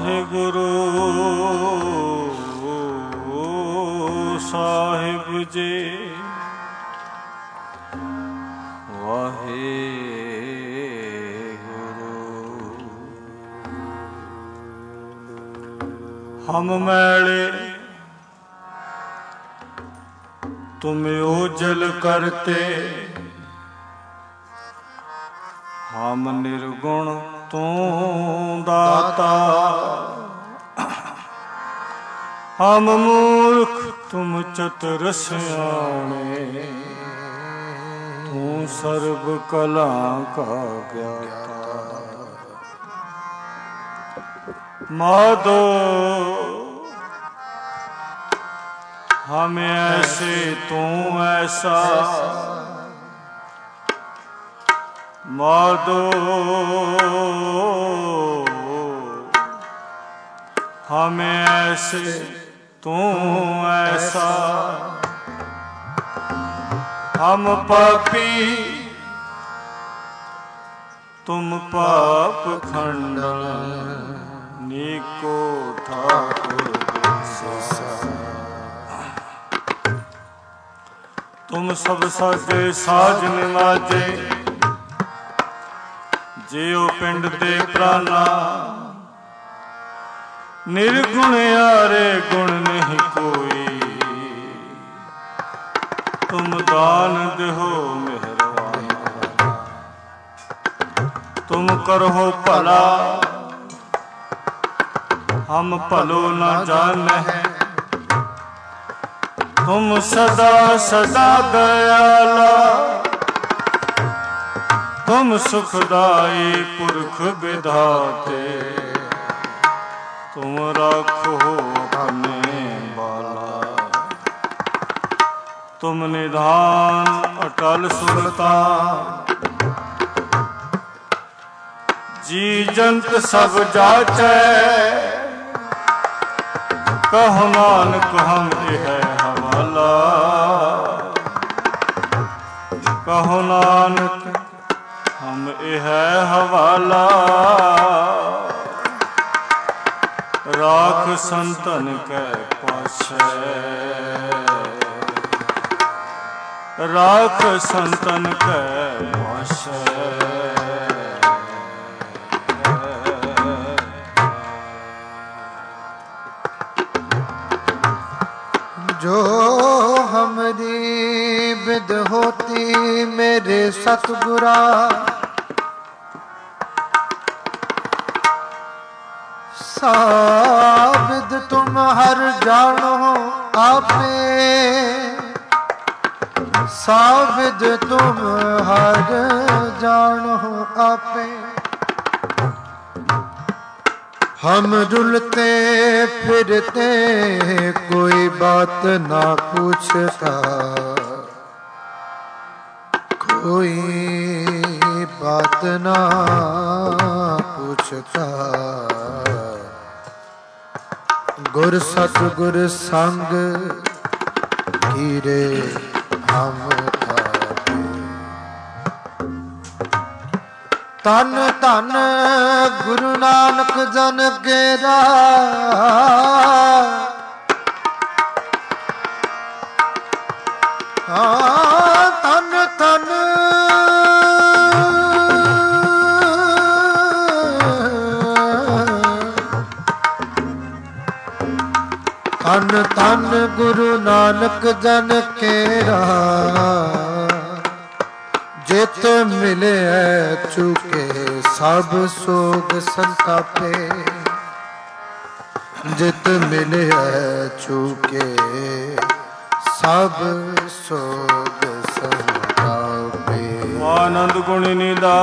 ਵਾਹਿਗੁਰੂ ਸਾਹਿਬ ਜੀ ਵਾਹਿਗੁਰੂ। ਹਮ ਮੈਲੇ तुम ओजल करते, हम निर्गुण तू दाता। हम मूर्ख तुम चतुर सियाणे, तू सर्व कला का ज्ञाता। माधो हम ऐसे तू ऐसा, माधो हम ऐसे तू ऐसा। हम पापी तुम पाप खंडन, नीको ठाकुर तुम सब साजे साज निवाजे, जियो पिंड दे प्राणा। निर्गुण यारे गुण नहीं कोई, तुम दान देहो मेहरबान। तुम करो भला हम भलो न जाने, तुम सदा सदा दयाला। तुम सुखदाई पुरख विधाते, तुम राखो अपने बाला। तुम निधान अटल सुल्तान, जी जंत सब जाचै। कहो नानक हम है हवाला, कहो नानक हम है हवाला। राख संतन कै पाछै, राख संतन कै पाछै। जो हमरी बिद होती मेरे सतगुरा, साबिद तुम हर जानो आपे। साबिद तुम हर जानो आपे। हम रुलते फिरते कोई बात ना पूछता, कोई बात ना पूछता। गुर सतगुर संग कीरे हम तन तन गुरु नानक जन गेरा। तन तन तन तन गुरु नानक जन केरा। जित मिले चुके सब सोग संतापे। जित मिले चुके सब सोग संतापे। आनंद गुण निदा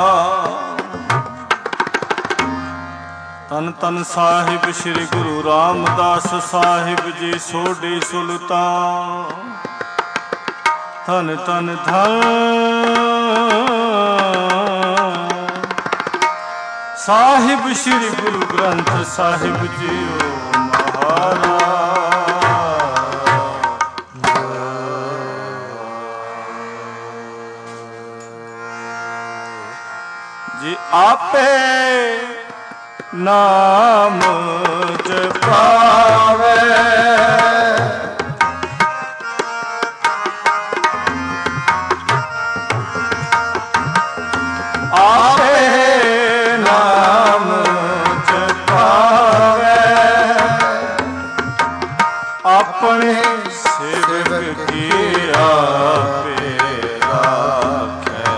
तन तन साहिब श्री गुरु रामदास साहिब जी सोढी सुल्तान। धन धन धन साहिब श्री गुरु ग्रंथ साहिब जी महाराज। जी आपे ਨਾਮ ਜਪਾਵੇ। ਆਪੇ ਨਾਮ ਜਪਾਵੇ, ਆਪਣੇ ਸੇਵਕ ਕੀ ਆਪੇ ਰਾਖੈ।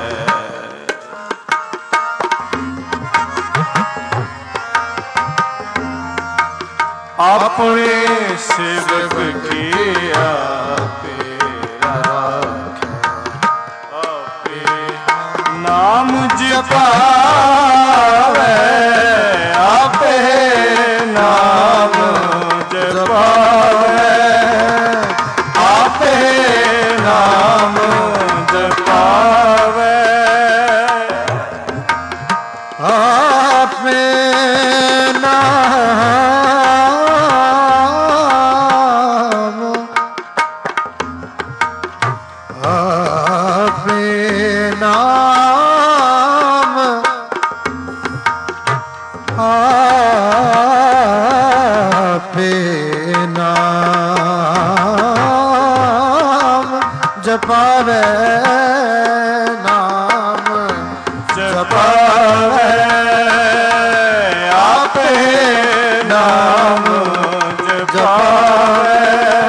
ਆਪਣੇ ਸੇਵਕ ਕੀ ਆਪੇ ਰਾਖੈ। ਆਪੇ ਨਾਮ ਜਪਾਵੇ, ਆਪੇ ਨਾਮ ਜਪਾਵੇ, ਆਪੇ ਨਾਮ ਜਪਾਵੇ, ਆਪੇ ਜਪਾਵੇ, ਨਾਮ ਜਪਾਵੇ, ਆਪੇ ਨਾਮ ਜਪਾਵੇ,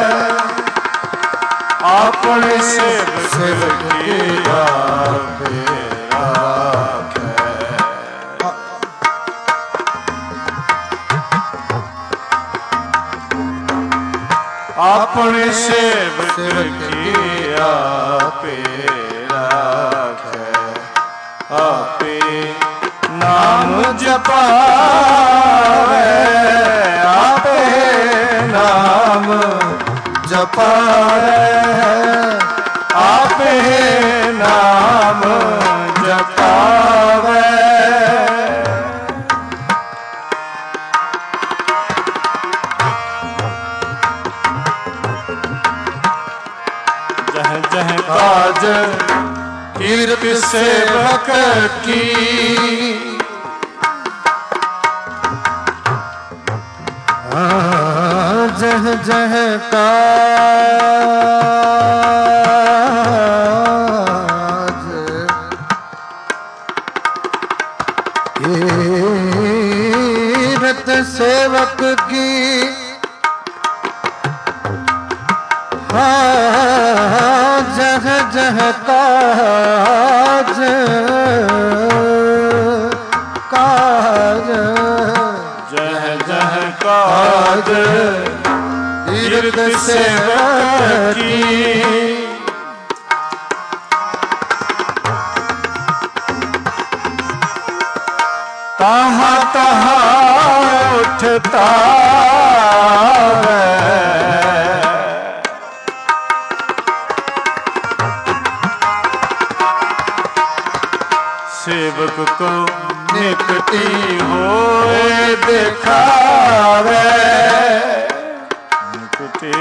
ਆਪਣੇ ਸੇਵਕ ਕੀ ਆਪੇ ਰਾਖੈ। ਆਪਣੇ ਸੇਵਕ ਕੀ ਆਪੇ ਰਾਖੈ। ਆਪੇ ਨਾਮ ਜਪਾਵੇ, ਆਪੇ ਨਾਮ ਜਪਾਵੇ, ਆਪੇ ਨਾਮ ਜਪਾਵੇ, ਜਹ ਜਹ ਕਾਜ ਕੀਰਤ ਸੇਵਕ ਕੀ, जह जह काज कीरत सेवक की, जह जह काज काज जह जह काज कीरत सेवक की, तहाँ तहाँ उठता सेवक को निकटी होए दिखावे, निकटी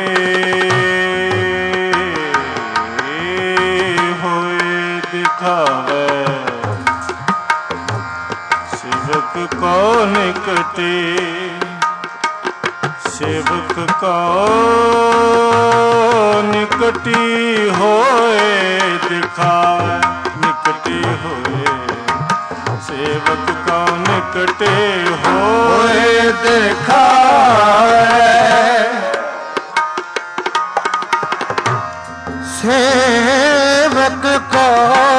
होए दिखावे, सेवक को निकटी, सेवक को निकटी होए दिखावे, निकटी होए सेवक को निकटे होए दिखावे, सेवक को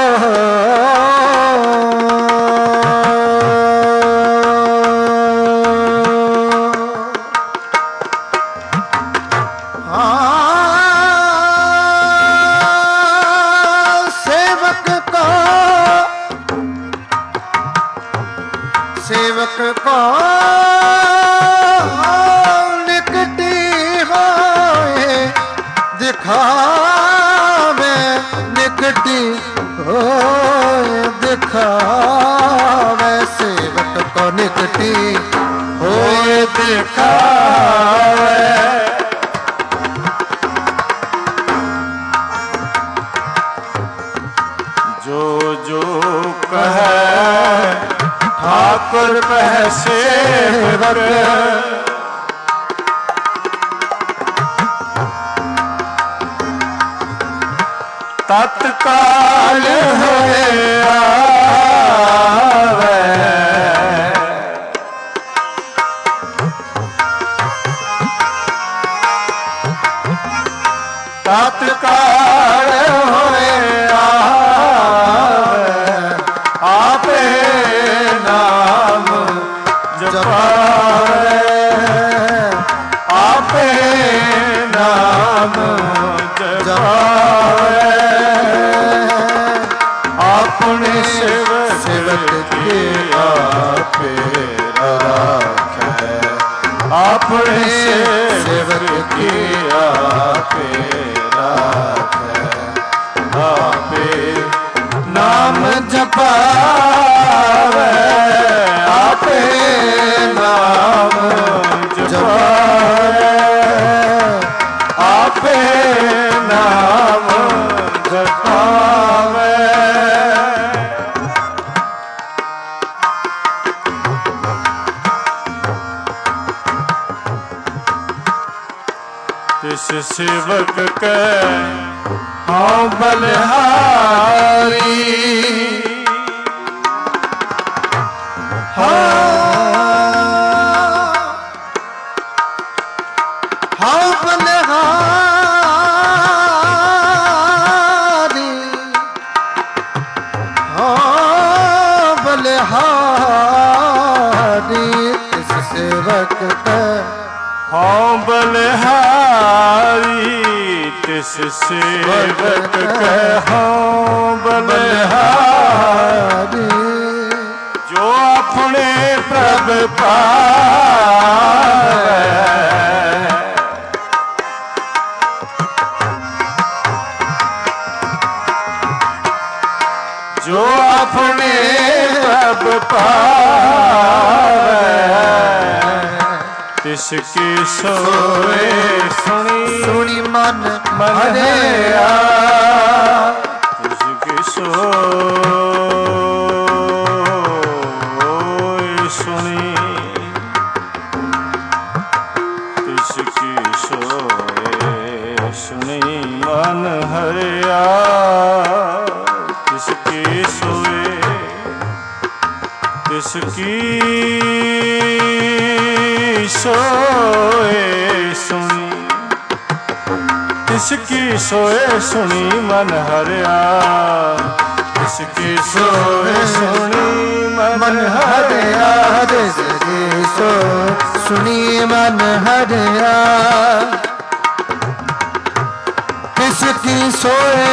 सेवक को निकटी होए दिखावे, निकटी होए दिखावे, सेवक को निकटी होए दिखावे, जो जो कहे ठाकुर पह सेवक तत्काल होए आवे तत्काल होए आवे आपे नाम जपावे आपे नाम जपावे अपने सेवक की आपे राखे अपने सेवक की आपे राखे आपे नाम जपावे आपे नाम जपावे आपे नाम जपावे तिस सेवक के हाँ बलिहारी हाँ बलिहारी हाँ बलिहारी इस सेवक का हाँ बलिहारी तिस सेवक के हाँ बलिहारी जो अपने प्रभ पावे जो अपने प्रभ पावे तिसकी सोए सुनी मन हरिया तिसकी सोए सुनी तिसकी सोए सुनी मन हरिया तिसकी सोए तिसकी सोए सुनी तिसकी सोए सुनी मन हरिया तिसकी सोए सुनी मन हरिया तिसकी सो सुनी मन हरिया तिसकी सोए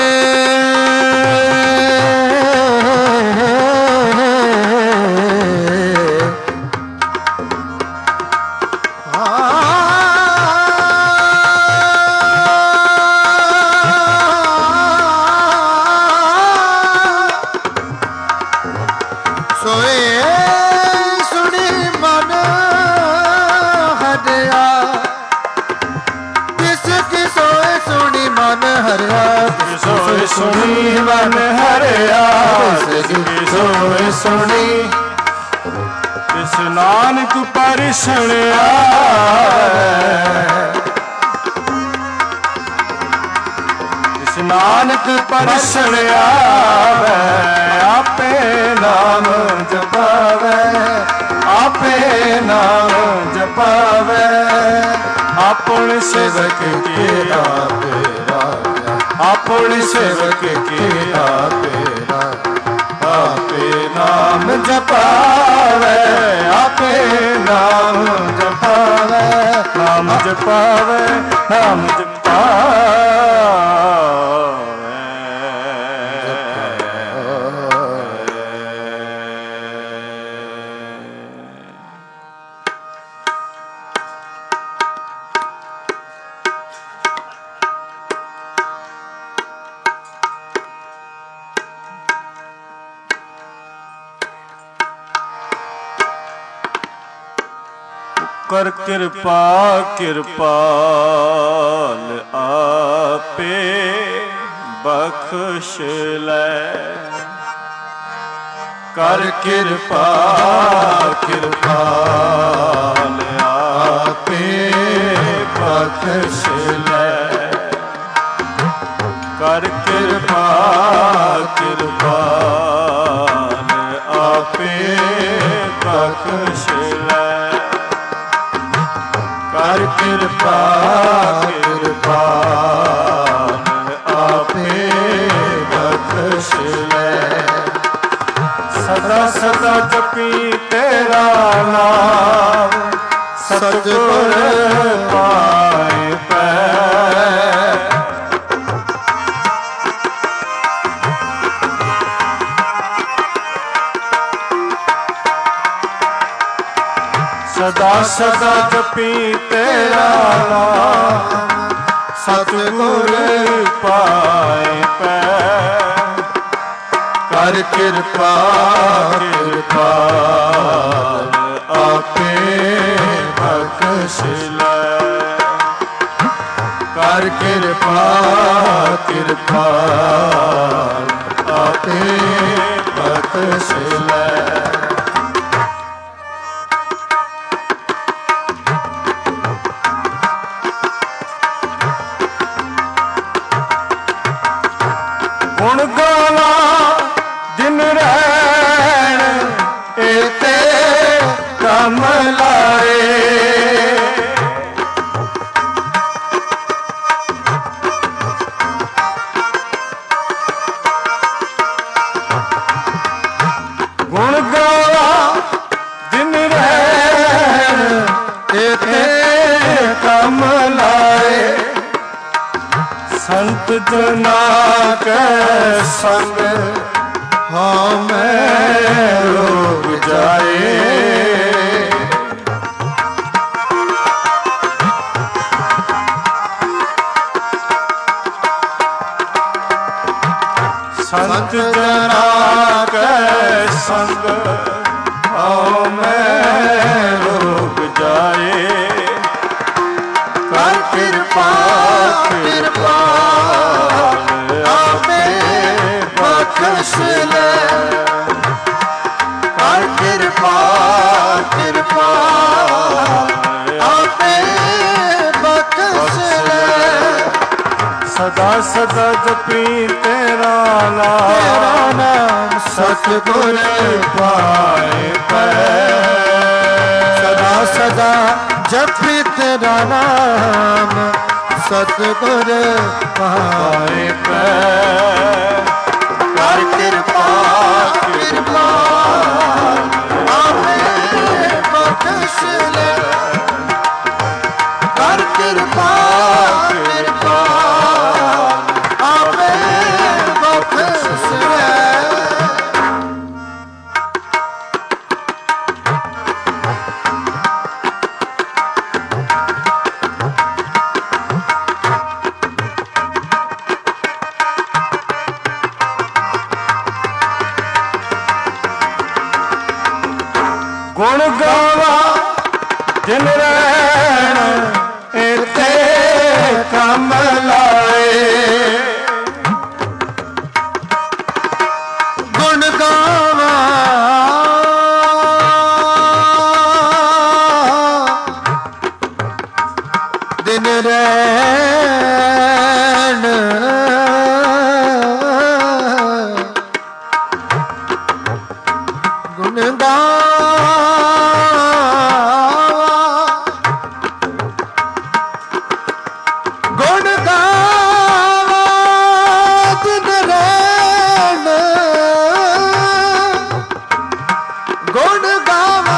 सुनी मन हरिया तिसकी सोए सुनी तिस नानक परिसण तिस नानक परिसण आवे आपे नाम जपावे आपे नाम जपावे अपन सेवक की आपे अपन सेवक की आपे नाम जपावे आपे नाम जपावे नाम जपावे नाम कर कृपा कृपाल आपे बख्श ले ਕਰ ਕਿਰਪਾ ਕਿਰਪਾਲ ਆਪੇ ਬਖਸ਼ ਲੈ ਕਰ ਕਿਰਪਾ ਕਿਰਪਾਲ ਆਪੇ ਬਖਸ਼ ਲੈ ਕਰ ਕਿਰਪਾ ਕਿਰਪਾਲ ਆਪੇ ਬਖਸ਼ ਲੈ ਸਦਾ ਸਦਾ ਜਪੀ ਤੇਰਾ ਨਾਮ ਸਤਿਗੁਰ ਪਾਏ ਪੈ ਸਦਾ ਸਦਾ ਜਪੀ ਤੇਰਾ ਨਾਮ ਸਤਿਗੁਰ ਪਾਏ ਪੈ ਕਰ ਕਿਰਪਾ ਕਿਰਪਾਲ ਆਪੇ ਬਖਸ਼ ਲੈ ਕਰ ਕਿਰਪਾ ਕਿਰਪਾਲ ਆਪੇ ਬਖਸ਼ ਲੈ ਗੁਣ ਗਾਵਾ ਦਿਨ ਰਹਿਣ ਏਤੇ ਕੰਮ ਲਾਏ ਗੁਣ ਗਾਵਾ ਦਿਨ ਰਹਿਣ ਏਤੇ ਕੰਮ ਲਾਏ ਸੰਤ ਜਨਾ ਕੈ ਸੰਗ ਹਾਂ ਮੈਂ ਰੋਗ ਜਾਏ ਸੰਤ ਜਨਾ ਕੈ ਸੰਗ ਹਾਂ ਮੈਂ ਰੋਗ ਜਾਏ ਕਰ ਕਿਰਪਾ ਕਿਰਪਾ ਆਪੇ ਬਖਸ਼ ਲੈ ਕਰ ਕਿਰਪਾ ਕਿਰਪਾ ਆਪੇ ਬਖਸ਼ ਲੈ ਸਦਾ ਸਦਾ ਜਪੀ ਤੇਰਾ ਨਾਮ ਸਤਿਗੁਰ ਪਾਏ ਪੈ ਸਦਾ ਸਦਾ ਜਪੀ ਤੇਰਾ ਨਾਮ ਸਤਿਗੁਰ ਪਾਏ ਪੈ ਕਰ ਕਿਰਪਾ ਕਿਰਪਾ ਆਪੇ ਬਖਸ਼ ਲੈ ਕਰ ਕਿਰਪਾ ਕਿਰਪਾ ਆਪੇ ਬਖਸ਼ ਲੈ ਗੁਣ ਗਾਵਾ ਦਿਨ ਰਹਿਣ ਏਤੇ ਕੰਮ ਲਾਏ ਗੁਣ ਗਾਵਾ ਦਿਨ ਰਹਿਣ ਗੁਣ ਗੁਣ ਗਾਵਾ ਦਿਨ ਰਹਿਣ ਗੁਣ ਗਾਵਾ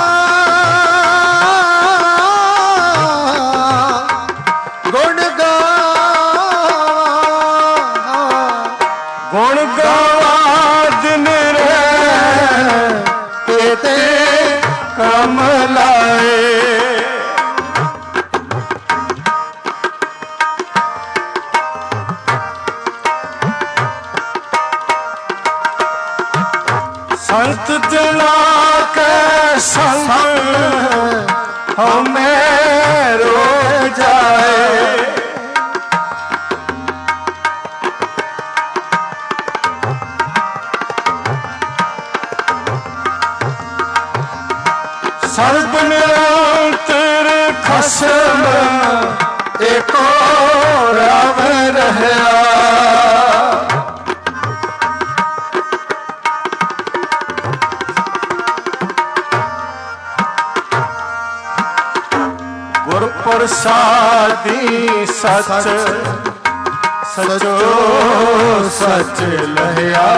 ਗੁਣ ਗਾਵਾ ਗੁਣ ਗਾਵਾ ਦਿਨ ਰਹਿਣ ਤੇ ਕੰਮ ਲਾਏ ਸੰਤ ਜਨਾ ਕੈ ਸੰਗ ਹਮੇ ਰੋ ਜਾਏ ਸਰਬ ਨਿਰੰਤਰ ਖਸਮ ਏਕੋ ਰਾਮ ਰਹਿਆ। ਗੁਰ ਪ੍ਰਸਾਦੀ ਸਚ ਸਚੋ ਸਚ ਲਹਿਆ।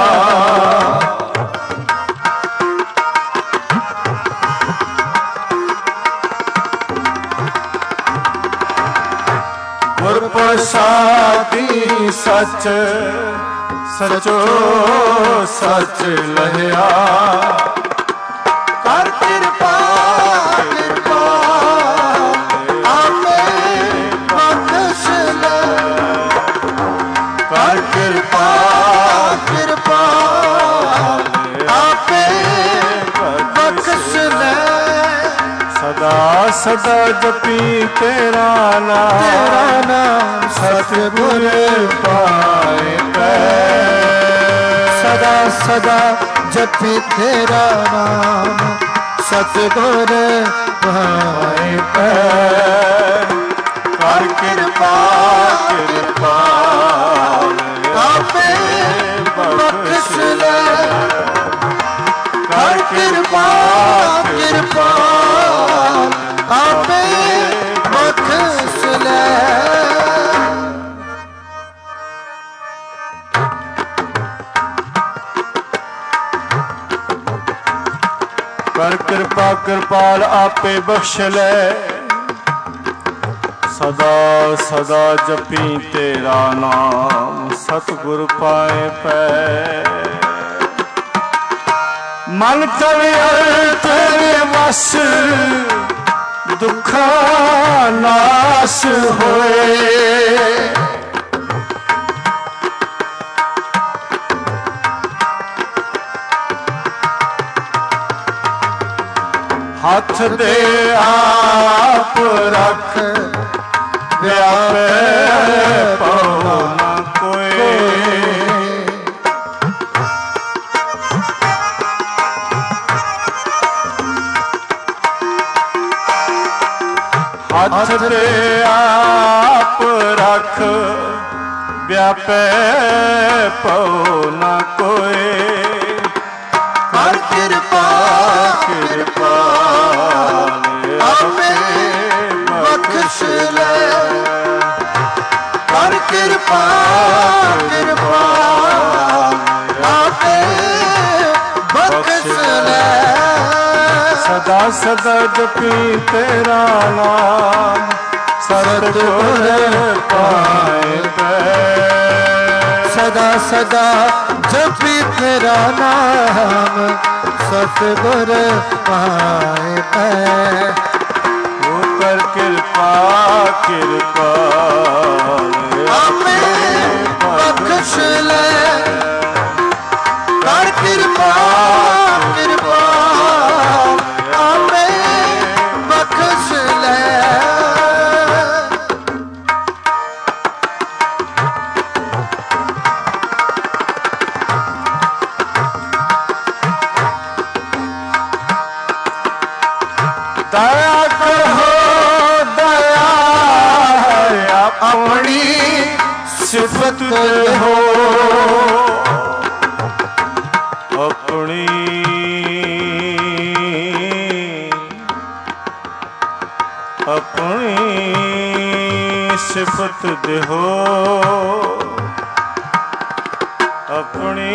ਗੁਰ ਪ੍ਰਸਾਦੀ ਸਚ ਸਚੋ ਸਚ ਲਹਿਆ। ਕਰ ਕਿਰਪਾ ਕਿਰਪਾ ਆਪੇ ਬਖਸ਼ ਲੈ। ਕਰ ਕਿਰਪਾ ਕਿਰਪਾ ਆਪੇ ਬਖਸ਼ ਲੈ। ਸਦਾ ਸਦਾ ਜਪੀ ਤੇਰਾ ਨਾਮ ਤੇਰਾ ਨਾਮ ਸਤਿਗੁਰ ਪਾਏ ਪੈ। ਸਦਾ ਸਦਾ ਜਪੀ ਤੇਰਾ ਨਾਮ ਸਤਿਗੁਰ ਪਾਏ ਪੈ। ਕਰ ਕਿਰਪਾ ਕਿਰਪਾ ਆਪੇ ਬਖਸ਼ ਲੈ। ਕਰ ਕਿਰਪਾ ਕਿਰਪਾ ਆਪੇ ਬਖਸ਼ ਲੈ। ਕਰ ਕਿਰਪਾ ਕਿਰਪਾਲ ਆਪੇ ਬਖਸ਼ ਲੈ। ਸਦਾ ਸਦਾ ਜਪੀ ਤੇਰਾ ਨਾਮ ਸਤਿਗੁਰ ਪਾਏ ਪੈ। ਮਨ ਤਵੇ ਤੇਰੇ ਵਸ ਦੁੱਖਾਂ ਨਾਸ ਹੋਏ। ਹੱਥ ਦੇ ਆਪ ਰੱਖ ਵਿਆਪੇ ਪਉ ਨ ਕੋਏ। ਹੱਥ ਦੇ ਆਪ ਰੱਖ ਵਿਆਪੇ ਪਉ ਨ ਕੋਏ। ਕਰ ਕਿਰਪਾ ਕਿਰਪਾ ਆਪੇ ਬਖਸ਼ ਲੈ। ਕਰ ਕਿਰਪਾ ਕਿਰਪਾ ਆਪੇ ਬਖਸ਼ ਲੈ। ਸਦਾ ਸਦਾ ਜਪੀ ਤੇਰਾ ਨਾਮ ਸਤਿਗੁਰ ਪਾਏ ਪੈ। ਸਦਾ ਸਦਾ ਜਪੀ ਤੇਰਾ ਨਾਮ ਸਤਿਗੁਰ ਪਾਏ ਪੈ। ਉਹ ਕਰ ਕਿਰਪਾ ਕਿਰਪਾ ਆਪੇ ਬਖਸ਼ ਲੈ। ਕਰ ਕਿਰਪਾ ਕਿਰਪਾ ਆਪੇ ਬਖਸ਼ ਲੈ। ਦਇਆ ਕਰੋ ਦਇਆ ਆਪਣੀ ਸਿਫਤ ਹੋ। ਆਪਣੀ ਆਪਣੀ ਸਿਫਤ ਦੇਹੋ। ਆਪਣੀ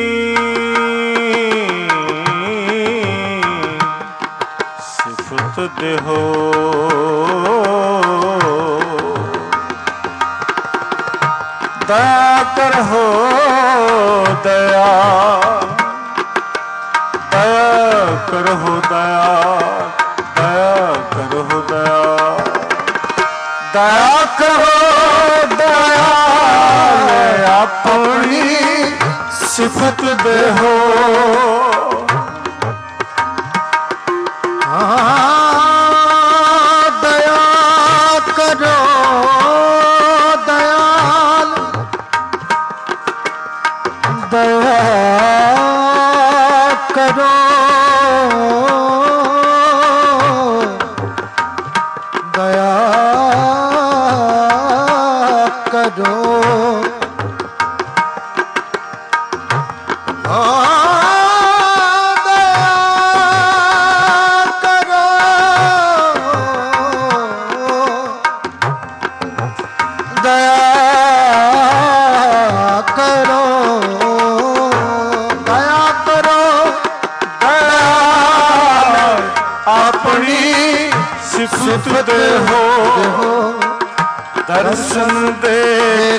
ਸਿਫਤ ਦੇਹੋ। ਦਇਆ ਕਰੋ ਦਇਆ ਦਇਆ ਕਰੋ ਦਇਆ ਦਇਆ ਕਰੋ ਦਇਆ ਦਇਆ ਕਰੋ ਦਇਆ ਆਪਣੀ ਸਿਫਤ ਦੇਹੋ। ਦਇਆ ਕਰੋ ਦਇਆਲ। ਦਇਆ ਕਰੋ सिफत हो दर्शन देख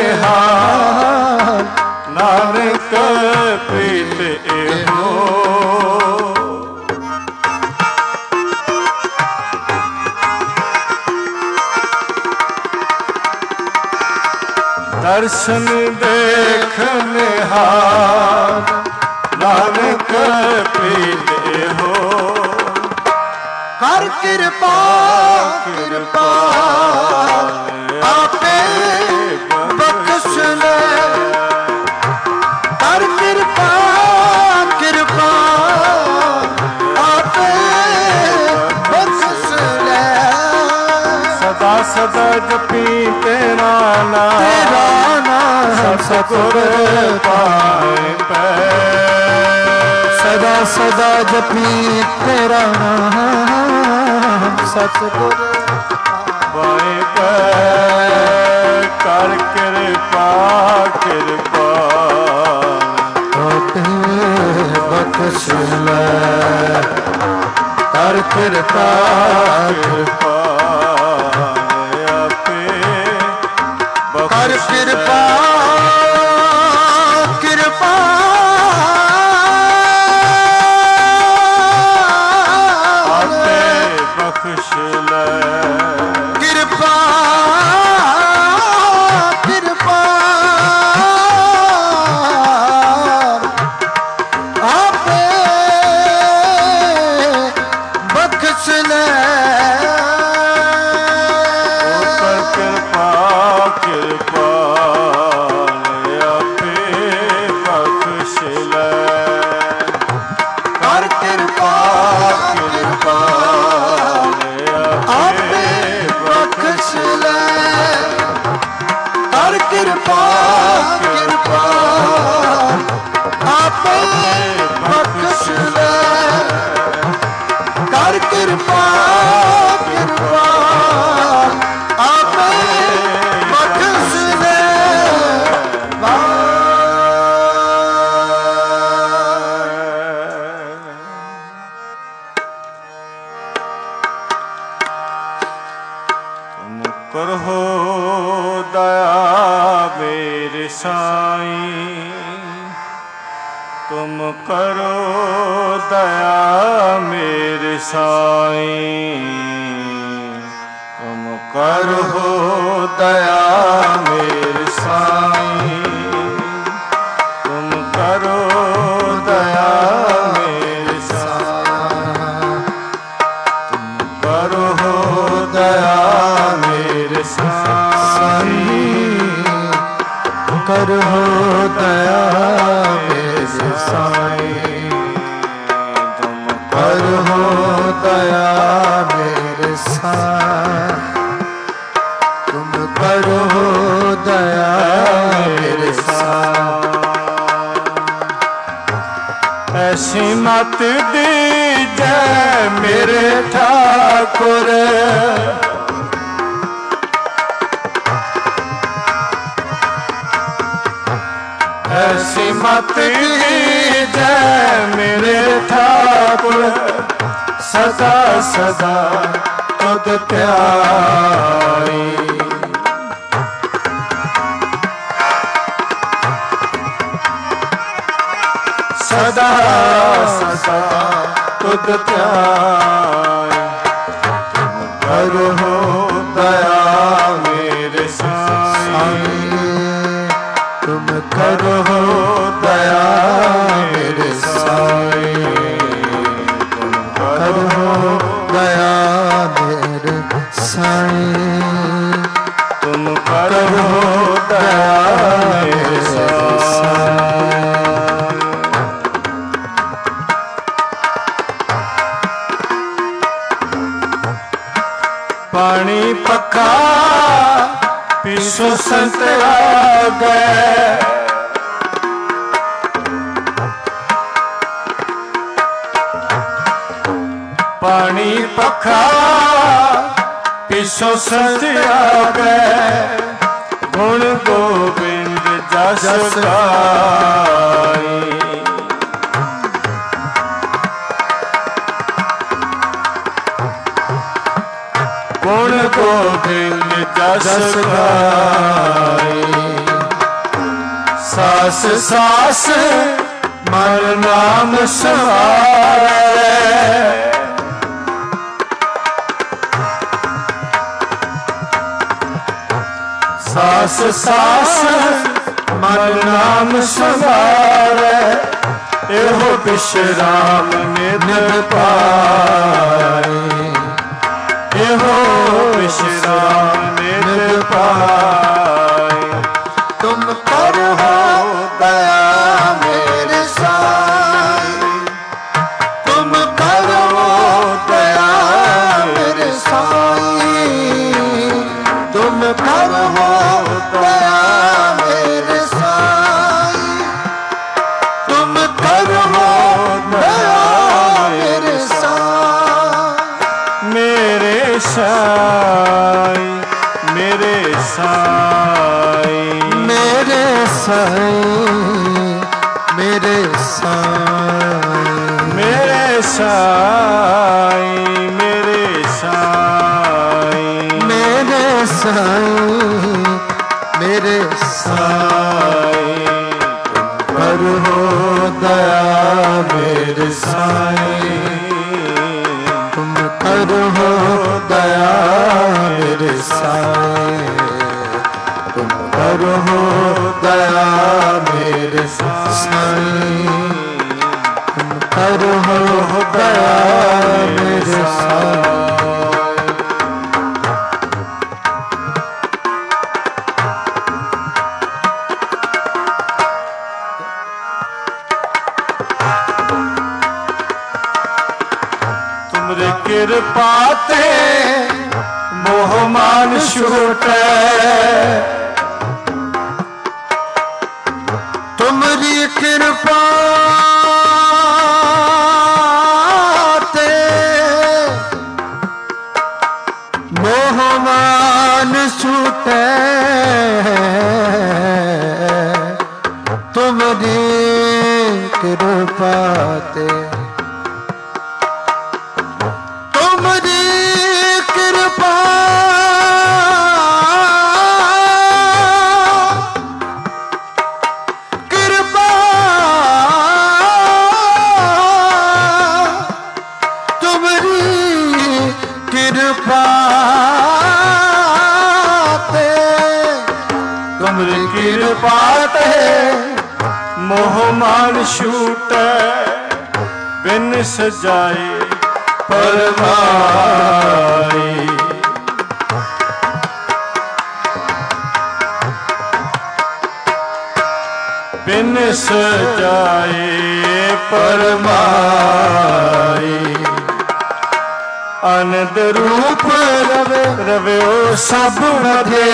निहाल नानक प्रीत एहो। दर्शन देख निहाल नानक प्रीत एहो। कर कृपा कृपा आपे बख्श ले। कर कृपा कृपा आपे बख्श ले। सदा सदा जपी तेरा नाम सतगुर पाए पै। सदा सदा जपी तेरा नाम सतगुर पाए पै। कर कृपा कृपा बख्श ले। कर कृपा कृपा आपे कर कृपा कृपा आपे बख्श ले। कृपा कृपा आपे बख्श ले। कृपा कृपा आपे बख्श ले। कर कृपा कृपा आपे बख्श ले। कर कृपा कृपा आपे बख्श ले। कर कृपा कृपा आपे बख्श ले। तुम करहो दया मेरे साईं। तुम करो दया मेरे साईं। तुम करहो दया मेरे साईं। तुम करो दया मेरे साईं। तुम करहो दया मेरे साईं। करहो दया मेरे साईं। तुम करहो दया मेरे साईं। तुम करहो दया मेरे साईं। ऐसी मत दीजै मेरे ठाकुर। ऐसी मत दीजै मेरे ठाकुर। सदा सदा तुद प्यारी। सदा सदा तुद प्यारी। तुम करहो दया मेरे साईं। तुम करहो दया मेरे साईं। तुम करहो दया मेरे साईं। तुम करहो दया मेरे साईं। पानी पक्का पिछो संत आ गए। पानी पक्का पिछो संत आ गए। गुण गोबिंद जस गाई। गोबिंद जस गाए। सास सास मन नाम समारे। सास सास मन नाम समारे। एहो विश्राम निध पाए। एहो विश्राम निध पाए। तुम करो दया मेरे साईं। तुम करो दया मेरे साईं। तुम करो दया मेरे साईं। तुम करो दया मेरे साईं। मेरे साईं मेरे साईं मेरे साईं मेरे साईं। मेरे साईं मेरे साईं मेरे साईं मेरे साईं। करो दया मेरे साईं। तुम करो दया मेरे साईं। तुम करो दया मेरे साईं। तुम करो दया मेरे साईं। तुमरे कृपा ते मोह मान छूटे। तुमरी कृपा ते मोह मान छूटे। तुमरी कृपा ते तुमरी कृपा कृपा तुमरी कृपा ते तुमरी कृपा ते मोह मान छूटे। बिन सजाए परमाई। बिन सजाए परमाई। आनंद रूप रवे रवे ओ सब मधे।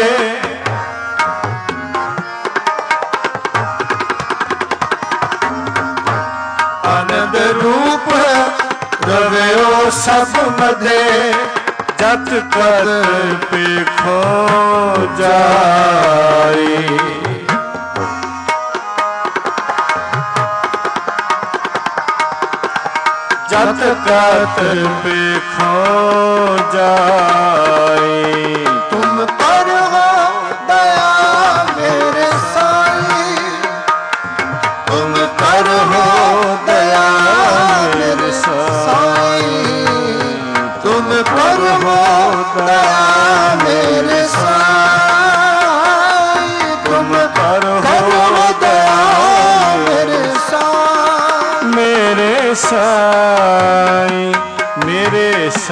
आनंद रूप रवे ओ सब मधे। जत कर पेखो जाई। जत कत पेखो जाई। तुम करो दया मेरे साईं। तुम करो दया मेरे साईं। तुम करो दया मेरे साईं। तुम करो दया मेरे साईं। मेरे साईं मेरे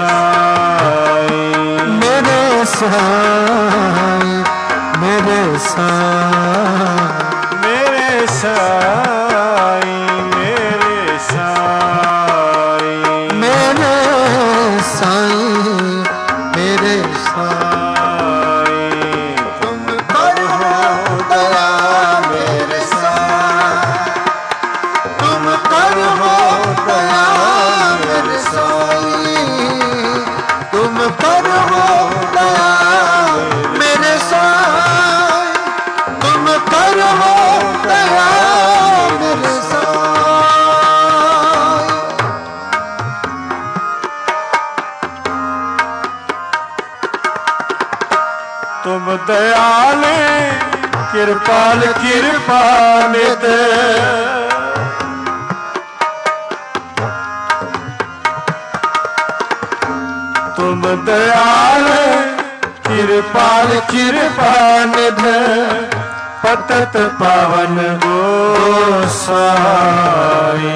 साईं मेरे साईं मेरे साईं। मेरे साईं मेरे साईं मेरे साईं मेरे साईं। तुम करो दया मेरे साईं। तुम करो दया मेरे साईं। तुम करो दया मेरे साईं। तुम करो दया मेरे साईं। दयाल कृपाल कृपानिध तुम दयाल कृपाल कृपानिध पतत पावन गोसाई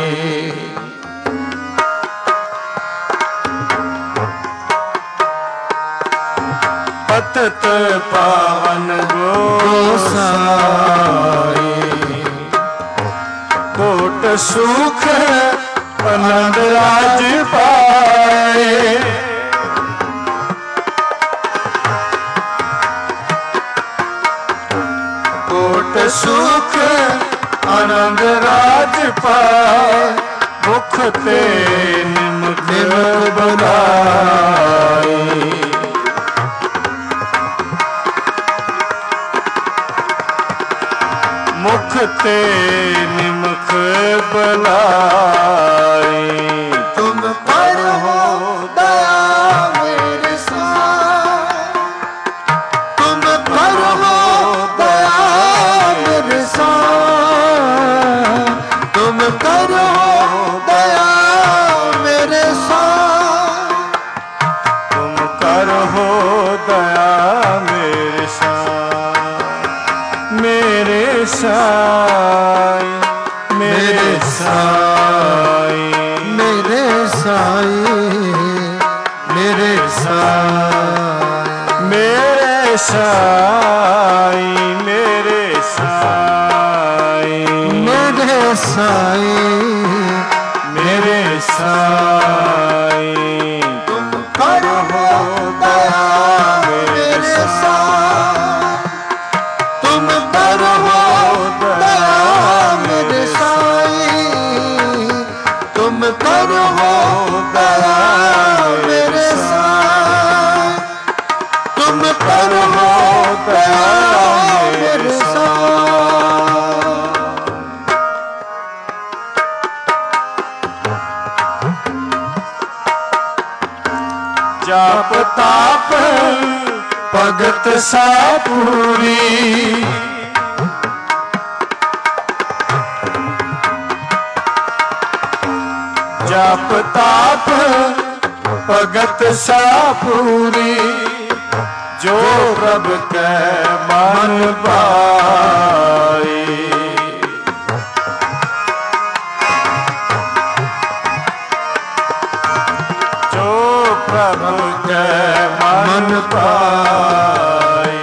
पतत पावन गोसाई कोट सुख आनंद राज पाए कोट सुख आनंद राज पाए मुख ते निमक बनाए मुख ते निमख बनाए तुम पर हो दया मेरे साथ तुम पर हो दया मेरे साथ तुम कर हो दया मेरे साथ तुम कर हो दया मेरे साथ मेरे साई मेरे साई मेरे साई मेरे साई मेरे साई मेरे साई मेरे साई मेरे साई तुम कर हो दया मेरे साथ तुम कर हो दया मेरे साई तुम कर हो दया मेरे साई तुम कर हो दया मेरे साई जाप ताप भगत सा पूरी जाप ताप भगत सा पूरी जो प्रभ के मन पाई जो प्रभ के मन पाई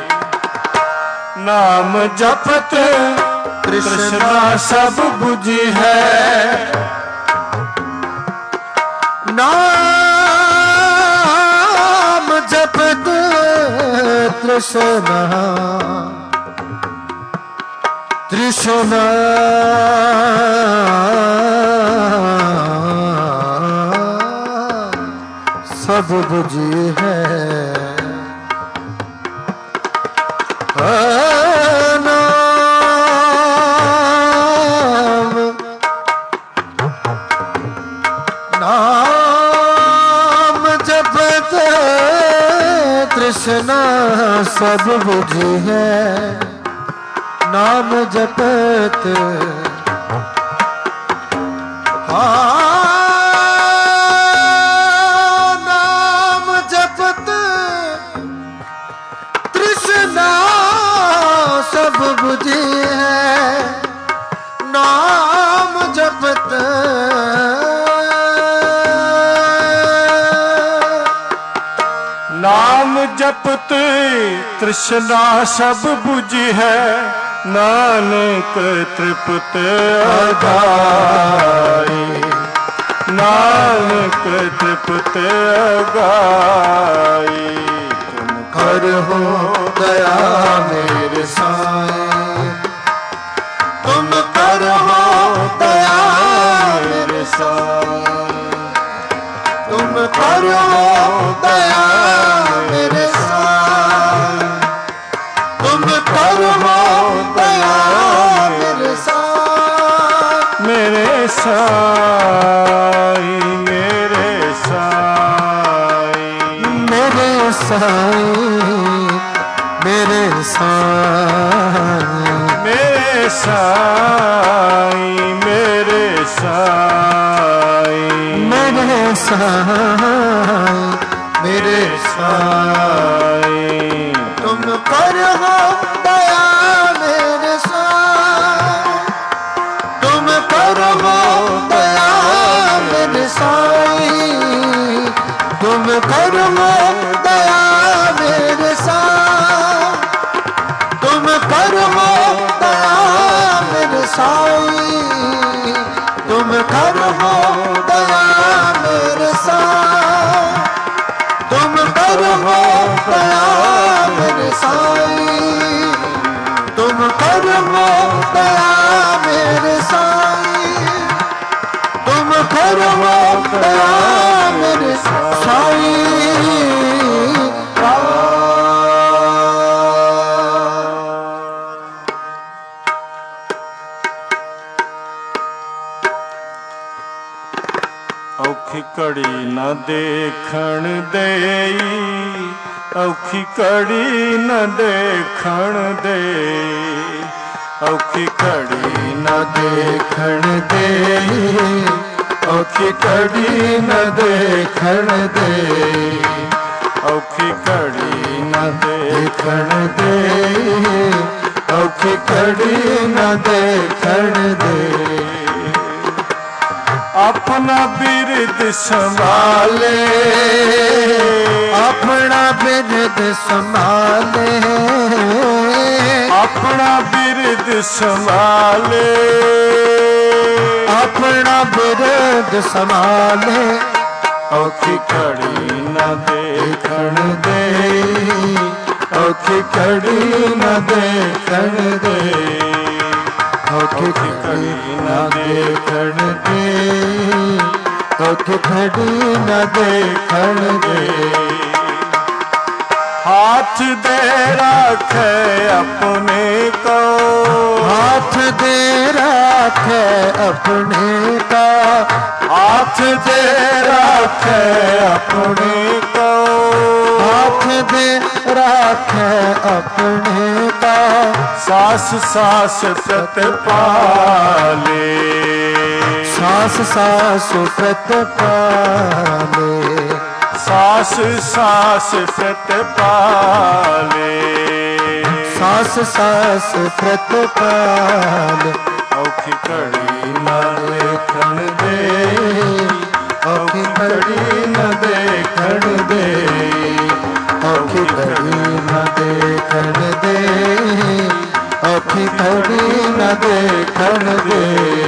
नाम जपत तृष्णा सब बुझी है नाम जपत तृष्णा तृष्णा सब बुझी है नाम नाम जपत तृष्णा सब बुझी है नाम जपत नाम जपत तृष्णा सब बुझी है नाम जपत नाम जपत तृष्णा सब बुझी है नानक तृप्त अगाई नानक तृप्त अगाई तुम कर हो दया मेरे साई तुम कर हो दया मेरे साई तुम कर हो दया मेरे साई तुम कर हो दया मेरे साई मेरे साई मेरे साई मेरे साई साई, मेरे साई, मेरे साई। तुम कर हो दया मेरे साई, तुम कर हो दया मेरे साई, तुम कर हो दया मेरे साई, तुम कर हो दया मेरे साई, तुम कर हो दया मेरे साई, तुम कर हो दया मेरे साई, तुम कर हो दया मेरे साई, तुम कर हो दया मेरे साई। औखी घड़ी न देखण देई, औखी घड़ी न देखण दे, औखी घड़ी न देखण देई, औखी घड़ी न देखण दे, औखी घड़ी न देखण दे, औखी घड़ी न देखण दे। अपना बिरद संभाले, अपना बिरद संभाले, अपना बिरद संभाले, अपना बिरद संभाले। औखी घड़ी न देखण दे, औखी घड़ी न देखण दे, औखी घड़ी न देखण दे, औखी घड़ी न देखण दे। हाथ दे राखे अपने को, हाथ दे राखे अपने का, हाथ दे राखे अपने को, हाथ दे राखे अपने का। सास सास प्रतिपाले, सास सास प्रतिपाले, सास सास प्रतिपाले, सास सास प्रतिपाले। औखी घड़ी न देखण दे, औखी घड़ी न देखण दे, औखी घड़ी न देखण दे, औखी घड़ी न देखण दे।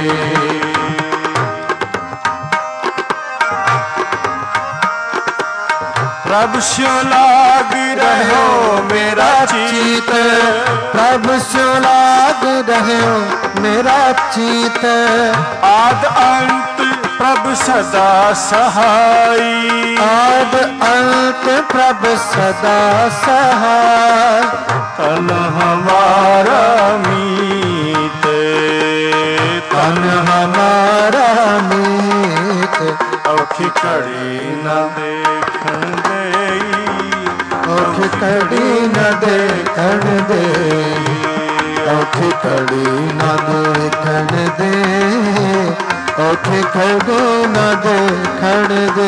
प्रभु स्यो लाग रहो मेरा चीत, प्रभु स्यो लाग रहो मेरा चीत। आद अंत प्रभु सदा सहाई, आद अंत प्रभु सदा सहाय। तन हमारा मीत, तन हमारा मीत। औखी घड़ी न देखण देई, औखी घड़ी न देखण दे, औखी घड़ी न देखण दे, औखी घड़ी न देखण दे।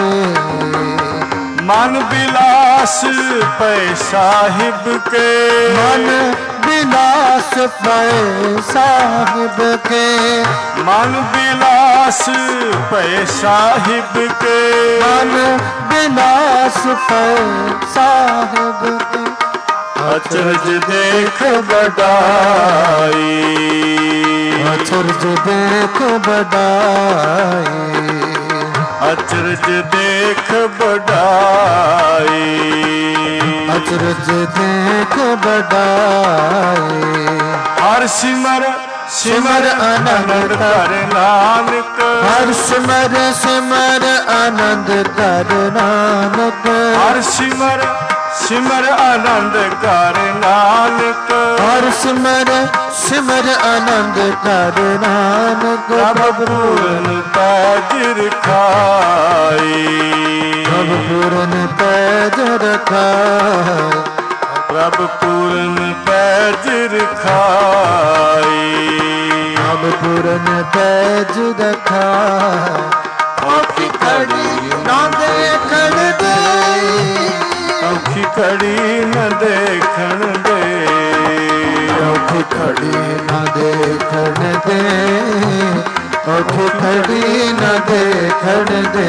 मन विलास पै साहिब के, मन विलास पै साहिब के, मन विलास पै साहिब के, मन विलास पै साहिब के। अचरज देख बड़ाई, अचरज देख बड़ाई, अचरज देख बड़ाई, अचरज देख बड़ाई। हर सिमर सिमर आनंद कर नानक, हर सिमर सिमर आनंद कर नानक, हर सिमर सिमर आनंद कर नानक, हर सिमर सिमर आनंद कर नानक। प्रभ पूरन पैज रखाई, प्रभ पूरन पैज रखाई, प्रभ पूरन पैज रखाई, प्रभ पूरन पैज रखा औखी घड़ी ना देखण दे औखी घड़ी न देखण दे औखी घड़ी ना देखण दे औखी घड़ी न देखण दे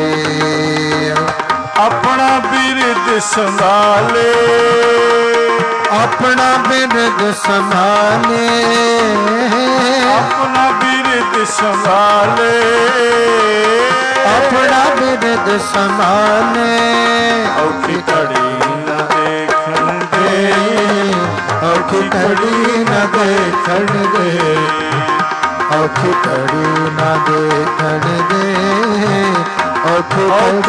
अपना बिरद संभाले अपना बिरद संभाले अपना बिरद संभाले अपना बिरद संभाले औखी घड़ी न देखण दे औखी घड़ी न देखण दे औखी घड़ी न देखण दे औखी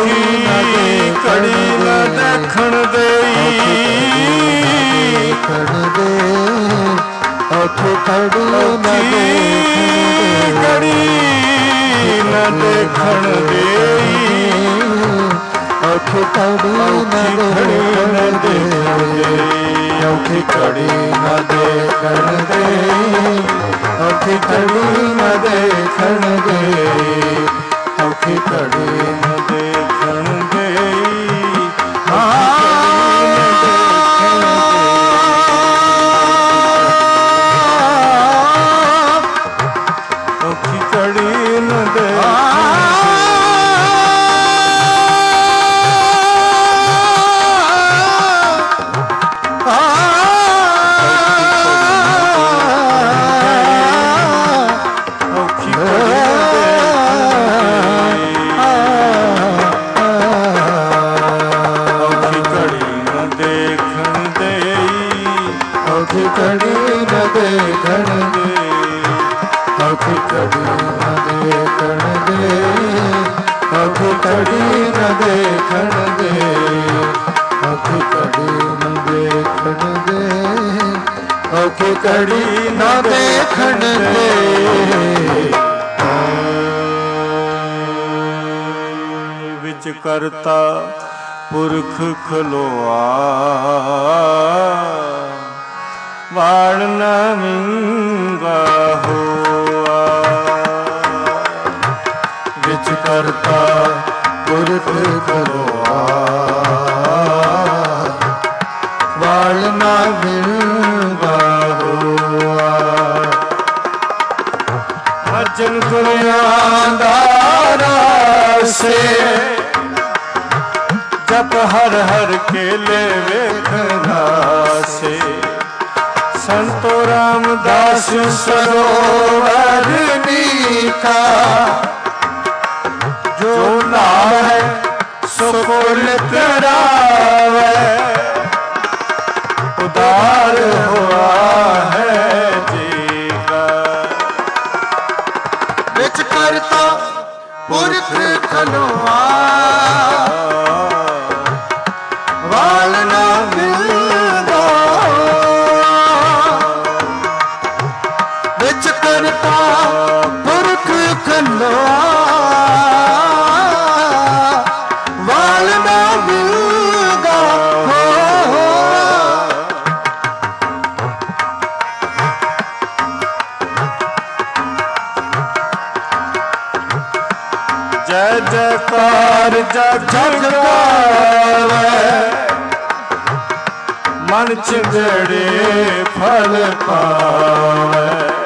घड़ी न देखण दे औखी घड़ी न घड़ी न देखण दे औखी घड़ी न देखण दे औखी घड़ी न देखण दे औखी घड़ी न देखण दे औखी घड़ी न देखण दे औखी घड़ी न देखण औखी घड़ी न देखण दे औखी घड़ी न देखण दे औखी घड़ी न देखण दे औखी घड़ी न देखण दे औखी घड़ी न देखण दे विच करता पुरख खलोआ वाण न मिंगा होआ विच करता पुरख खलोआ वाण न मिंगा होआ भजन गुणियादारा से जप हर हर के ले वेखना से संतो रामदास सरोवर नीका जो नाम है सो कुल करावे उदार हुआ है जीवा विच करता पुरख खलोआ वाल ना मिलदा विच करता पुरख खलोआ वाल ना मिलदा जय जयकार जग जगावे मन चिंजड़े फल पावे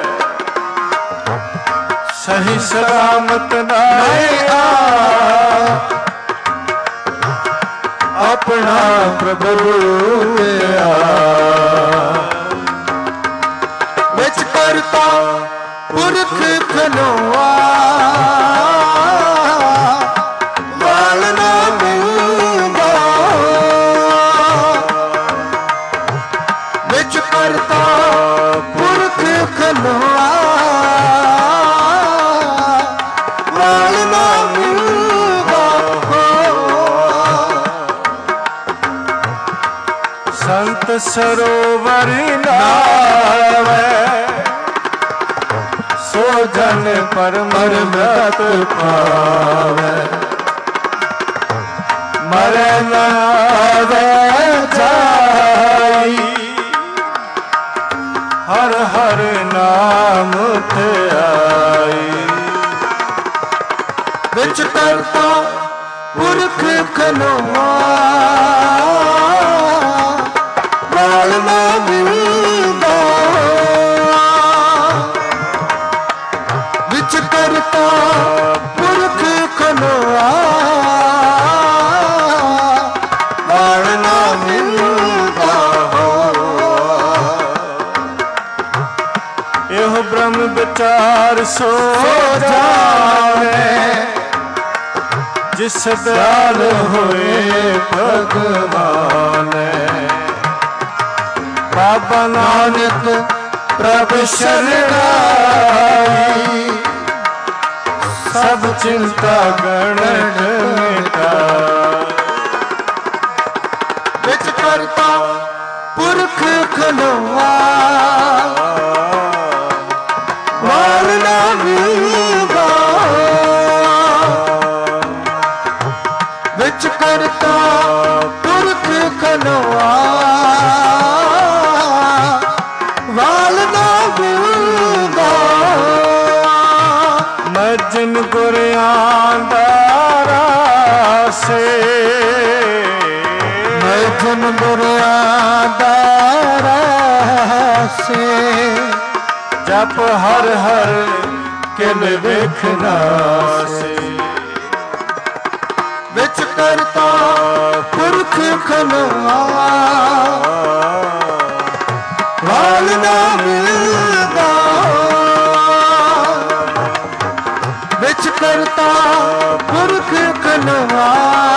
सही सलामत नाए अपना प्रभु विच करता पुरख खलोआ वाल ना मिलदा विच करता पुरख खलोआ वाल ना मिलदा संत सरोवर नावे सो जन परमत पावे मरे न आवे जाई हर हर नाम ते ਵਿੱਚ ਕਰਤਾ ਪੁਰਖ ਖਲੋਆ ਵਾਲ ਨਾ ਮਿਲਦਾ ਵਿੱਚ ਕਰਤਾ ਪੁਰਖ ਖਲੋਆ ਵਾਲ ਨਾ ਮਿਲਦਾ ਇਹੋ ਬ੍ਰਹਮ ਵਿਚਾਰ ਸੋ ਜਾਵੇ ਜਿਸ ਦਇਆਲ ਹੋਏ ਭਗਵਾਨ ਬਾਬਾ ਨਾਨਕ ਪ੍ਰਭ ਸ਼ਰਨਾਈ ਸਭ ਚਿੰਤਾ ਗਣਨ ਮਿਟਾਈ ਵਿੱਚ ਕਰਤਾ ਪੁਰਖ ਖਲੋਆ ਵਾਲ ਨਾ ਮਿਲਦਾ ਵਿੱਚ ਕਰਤਾ ਪੁਰਖ ਖਲੋਆ ਵਾਲ ਨਾ ਮਿਲਦਾ ਮੈਂ ਜਿਨ ਗੁਰਿਆਂ ਦਾ ਰਾਸੇ ਮੈਂ ਜਿਨ ਗੁਰਿਆਂ ਦਾ ਰਾਸੇ ਜਪ ਹਰ ਹਰ ਕਿਲ ਵੇਖਣਾ ਸੇ ਵਿੱਚ ਕਰਤਾ ਪੁਰਖ ਖਲੋਆ ਵਾਲ ਨਾ ਮਿਲਦਾ ਵਿੱਚ ਕਰਤਾ ਪੁਰਖ ਖਲੋਆ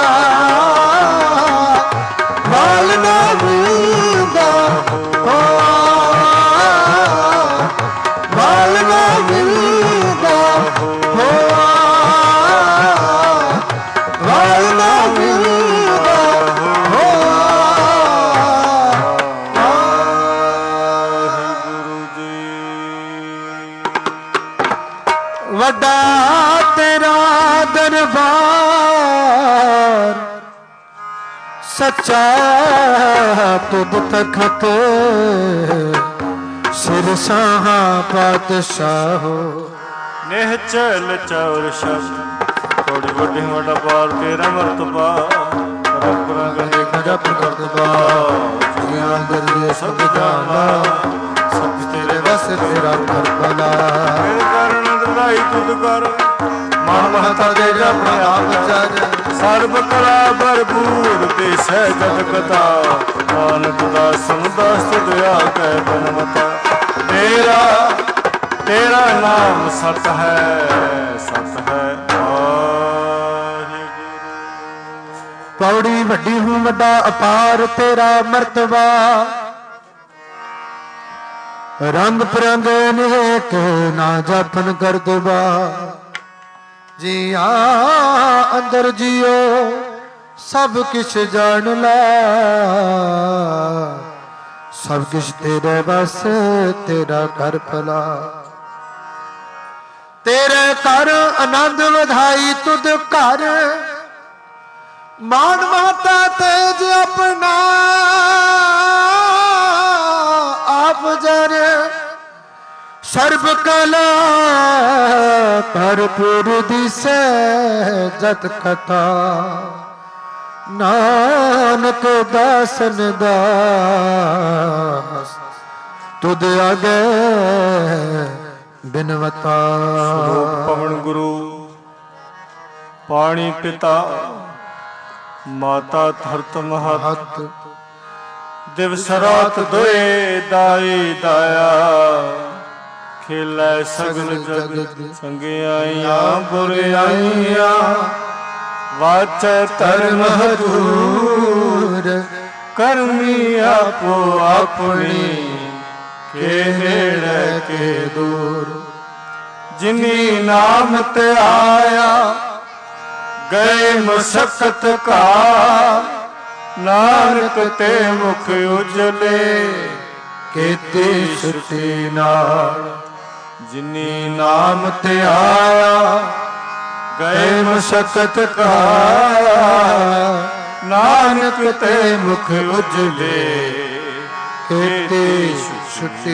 ਵਾਲ ਨਾ ਮਿਲਦਾ ਵਾਲ ਨਾ ਮਿਲਦਾ ਵਾਲ ਨਾ ਮਿਲਦਾ ਗੁਰੂ ਜੀ ਵੱਡਾ ਤੇਰਾ ਦਰਬਾਰ ਸੱਚਾ ਤੁਧ ਤਖਤ ਸਿਰ ਸਾਹਾ ਪਾਤਸ਼ਾਹੋ ਨਿਹਚਲ ਚੌਰ ਸ਼ਬਦ ਥੋੜੀ ਵੱਡੀ ਵੱਡਾ ਪਾਰ ਤੇਰਾ ਮਰਤਬਾ ਰੱਬ ਰੰਗ ਜਪ ਕਰਦਵਾ ਜੀਆਂ ਦਰਦੇ ਸਭ ਜਾਣਾ ਸਭ ਤੇਰੇ ਵਸ ਤੇਰਾ ਕਰਬਲਾ ਫਿਰ ਕਰਨ ਦਦਾਈ ਤੁਧ ਕਰ ਮਨ ਮਹਤਾ ਦੇ ਜਪ ਆਪ ਚਾਰੇ ਸਰਬ ਕਲਾ ਭਰਪੂਰ ਤੇ ਸਹਿਜਤ ਕਥਾ ਨਾਨਕ ਦਾਸਨ ਦਾਸ ਦਇਆ ਕੈ ਬਨਮਤਾ ਤੇਰਾ ਨਾਮ ਸਤ ਹੈ ਪੌੜੀ ਵੱਡੀ ਹੂੰ ਵੱਡਾ ਅਪਾਰ ਤੇਰਾ ਮਰਤਬਾ ਰੰਗ ਪ੍ਰੰਗ ਨੇਕ ਨਾ ਜਪਨ ਕਰਦਵਾ ਜੀਆ ਅੰਦਰ ਜਿਓ ਸਭ ਕਿਛ ਜਾਣ ਲੈ ਸਭ ਕਿਛ ਤੇਰੇ ਬਸ ਤੇਰਾ ਕਰ ਭਲਾ ਤੇਰੇ ਘਰ ਆਨੰਦ ਵਧਾਈ ਤੁਧ ਘਰ ਮਾਨ ਮਾਤਾ ਤੇਜ ਆਪਣਾ ਆਪ ਜਰ ਸਰਬ ਕਲਾ ਭਰਪੂਰ ਦਿਸੈ ਜਤ ਕਥਾ ਨਾਨਕ ਦਾਸਨ ਦਾਸ ਤੁਧ ਆਗੇ ਬਿਨਵਤਾ ਪਵਨ ਗੁਰੂ ਪਾਣੀ ਪਿਤਾ ਮਾਤਾ ਧਰਤ ਮਹਤ ਦਿਵਸ ਰਾਤ ਦੋਏ ਦਾਈ ਦਾਇਆ ਖੇਲੇ ਸਗਲ ਜਗਤ ਸੰਗਿਆਈਆਂ ਬੁਰਿਆਈਆਂ ਵਾਚੈ ਧਰਮ ਹਦੂਰ ਕਰਮੀ ਆਪੋ ਆਪਣੀ ਕੇ ਨੇੜੇ ਕੇ ਦੂਰ ਜਿਨੀ ਨਾਮ ਤੇ ਆਇਆ ਗਏ ਮਸਕਤ ਕਾ ਨਾਨਕ ਤੇ ਮੁਖ ਉਜਲੇ ਕੀਤੀ ਸੁਟੀ ਨਾਲ ਜਿਨੀ ਨਾਮ ਤੇ ਆਇਆ ਗਏ ਮਸਕਤ ਕਾ ਨਾਨਕ ਤੇ ਮੁਖ ਉਜਲੇ ਕੀਤੀ ਸੁਟੀ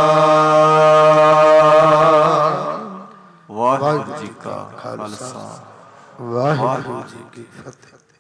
ਨਾਲ। ਵਾਹਿਗੁਰੂ ਜੀ ਕਾ ਖਾਲਸਾ ਵਾਹਿਗੁਰੂ ਜੀ ਕੀ ਫਤਿਹ।